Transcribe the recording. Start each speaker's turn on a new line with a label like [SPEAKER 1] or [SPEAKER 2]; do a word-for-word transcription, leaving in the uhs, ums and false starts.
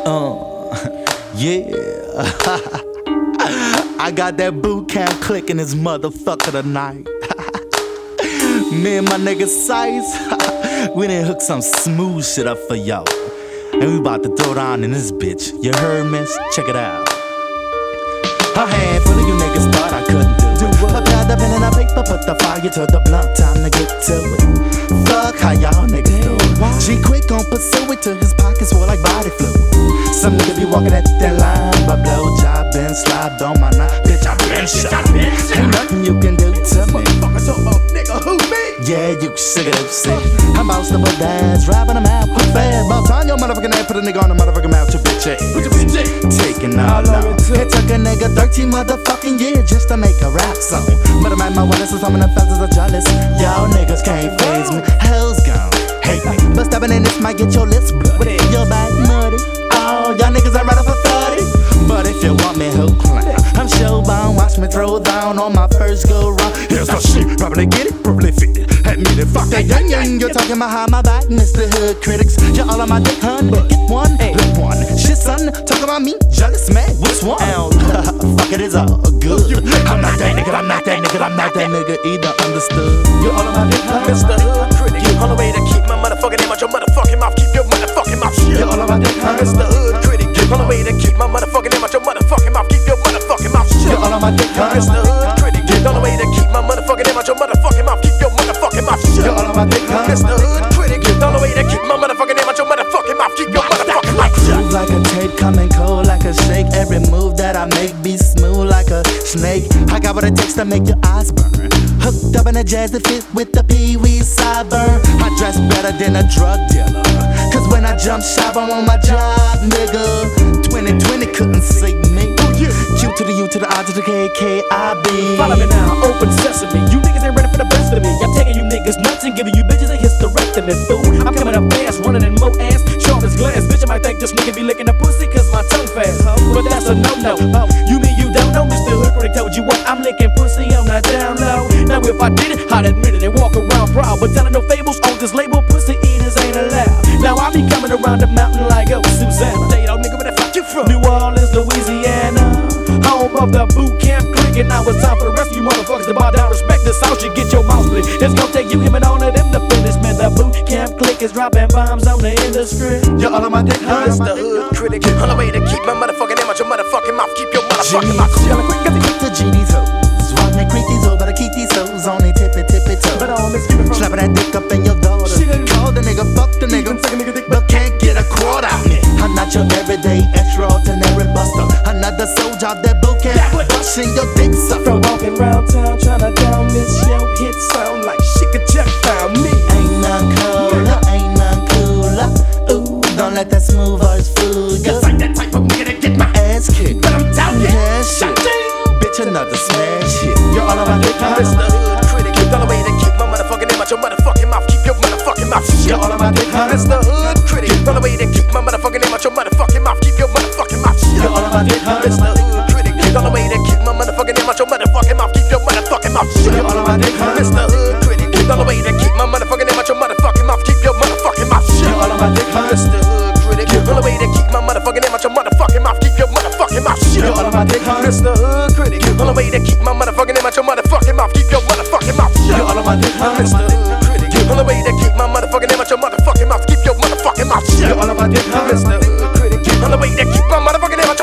[SPEAKER 1] Uh, yeah. I got that boot camp click in this motherfucker tonight. Me and my nigga Sice, we done hook some smooth shit up for y'all. And we about to throw down in this bitch. You heard, miss? Check it out. A handful of you niggas thought I couldn't do it. I got the pen and the paper, put the fire to the blunt, time to get to it. Fuck how y'all niggas do it. G quick gon' pursue it till his pockets swell like body fluid. Some niggas be walking at that line, but blow job and slide on my knife. Bitch, I been shot. Ain't nothing you can do to me.
[SPEAKER 2] Nigga, who me?
[SPEAKER 1] Yeah, you sick of shit. I'm about to put dads, rapping them out quick fast. About time your motherfucking ass put a nigga on the motherfucking mouth, your bitch ass.
[SPEAKER 2] Put your bitch ass.
[SPEAKER 1] Taking all out. It took a nigga thirteen motherfucking years just to make a rap song. But I'm at my wallet, so some of the fellas are jealous. Y'all niggas can't phase me. Hell's gone, hate me. But stepping in this might get your lips bloody. Your back muddy. Oh, y'all niggas are ready for thirty. But if you want me, who claim? I'm showbound, watch me throw down on my first go round. Here's the shit, probably get it, probably fit it. Had me to fuck that yang yang. You're talking behind my back, Mister Hood critics. You're all on my dick, hun. Get one, let one. Shit, son, talk about me, jealous man. Which one? Fuck it, it's all good. I'm not that nigga, I'm not that nigga, I'm not that nigga either. Understood? You're all on my dick, hun.
[SPEAKER 2] Mister Hood critic, on the way to keep my motherfucking name out your motherfucking mouth. Keep your motherfucking mouth shut.
[SPEAKER 1] You're all on my dick, hun.
[SPEAKER 2] Mister Hood critic, on the way to keep my motherfucking name out your motherfucking mouth. Keep your motherfucking mouth shut.
[SPEAKER 1] You're all on my dick, hun.
[SPEAKER 2] Mister Hood critic, on the way to keep my motherfucking name out your motherfucking mouth. Keep your motherfucking mouth shut.
[SPEAKER 1] You're all on my dick, hun.
[SPEAKER 2] Mister Hood critic, on the way to keep my motherfucking name out your motherfucking mouth. Keep your motherfucking mouth shut.
[SPEAKER 1] Move like a tape, coming cold like a shake. Every move that I make be smooth like a snake. I got what it takes to make your eyes burn. Hooked up in a jazzy fit with the pee-wee sideburn. I dress better than a drug dealer, cause when I jump shop I'm on my job, nigga. Twenty twenty couldn't see me. Q to the U to the I to the K, K I B.
[SPEAKER 3] Follow me now, open sesame. You niggas ain't ready for the best of me. I'm taking you niggas nuts and giving you bitches a hysterectomy, fool. I'm coming up fast, running in mo ass, sharp as glass. Bitch, I might think this nigga be licking the pussy cause my tongue fast. But that's a no-no. You mean you don't know? Mister Hood critic told you what? I'm licking pussy on the down low. Now if I did it, I'd admit it and walk around proud. But telling no fables on this label, pussy eaters ain't allowed. Now I be coming around the mountain like, oh, Susanna. Tell you, oh, nigga, where the fuck you from? New Orleans, Louisiana. Home of the boot camp click, and now it's time for the rest of you motherfuckers to bow down, respect the South, you get your mouth split. It's gonna take you, him, and all of them to finish, man. The boot camp click is dropping bombs on the industry.
[SPEAKER 1] You're all on my dick, huh?
[SPEAKER 2] Mister Hood critic, on the way to keep my motherfucking name out your motherfucking mouth. Keep your motherfucking mouth shut.
[SPEAKER 1] Quick to G these hoes, watch me creep these hoes, better keep these hoes on their tippy tippy toe.
[SPEAKER 3] But all this from
[SPEAKER 1] Slapping that dick up in your daughter. Call the nigga, fuck the nigga, but can't get a quarter. I'm not your everyday extraordinary buster. Another soldier of that boot camp, busting your dick sucker.
[SPEAKER 3] from walking round town trying to down this yo hit sound like shit could check found me.
[SPEAKER 1] Ain't none cooler, ain't none cooler. Ooh, don't let that smooth voice fool you.
[SPEAKER 2] Cause I'm that type of nigga to get my
[SPEAKER 1] Ass kicked,
[SPEAKER 2] but I'm down here.
[SPEAKER 1] yeah, shit. Bitch, another smash hit. You're all on my dick, huh?
[SPEAKER 2] Mister Hood critic, on the way to keep my motherfucking name out your motherfucking mouth. Keep your motherfucking mouth shut.
[SPEAKER 1] You're all on my dick, huh?
[SPEAKER 2] Mister Hood critic, on the way to keep my motherfucking name out your motherfucking mouth. Keep your motherfucking mouth shut.
[SPEAKER 1] You're all on my dick, huh?
[SPEAKER 2] Mister Hood critic, on the way to keep my motherfucking name out your motherfucking mouth. Keep your motherfucking mouth shut.
[SPEAKER 1] You're all on my dick, huh?
[SPEAKER 2] Mister Hood critic, on the way to keep my motherfucking name out your motherfucking mouth. Keep your motherfucking mouth shut.
[SPEAKER 1] You're all on my dick, huh?
[SPEAKER 2] Mister Hood critic, on the way to keep my motherfucking name out your motherfucking mouth. Keep your motherfucking mouth shut.
[SPEAKER 1] You're all on my dick, huh?
[SPEAKER 2] Mister Hood critic, on the way to keep my motherfucking name out your motherfucking mouth. Keep your motherfucking mouth shut.
[SPEAKER 1] You're all on my dick, huh?
[SPEAKER 2] Mister Hood critic, on the way to keep my motherfucking name out your motherfucking mouth. Keep your motherfucking mouth shut.
[SPEAKER 1] You're all on my dick, huh?
[SPEAKER 2] Mister Hood critic, on the way to keep my motherfucking name out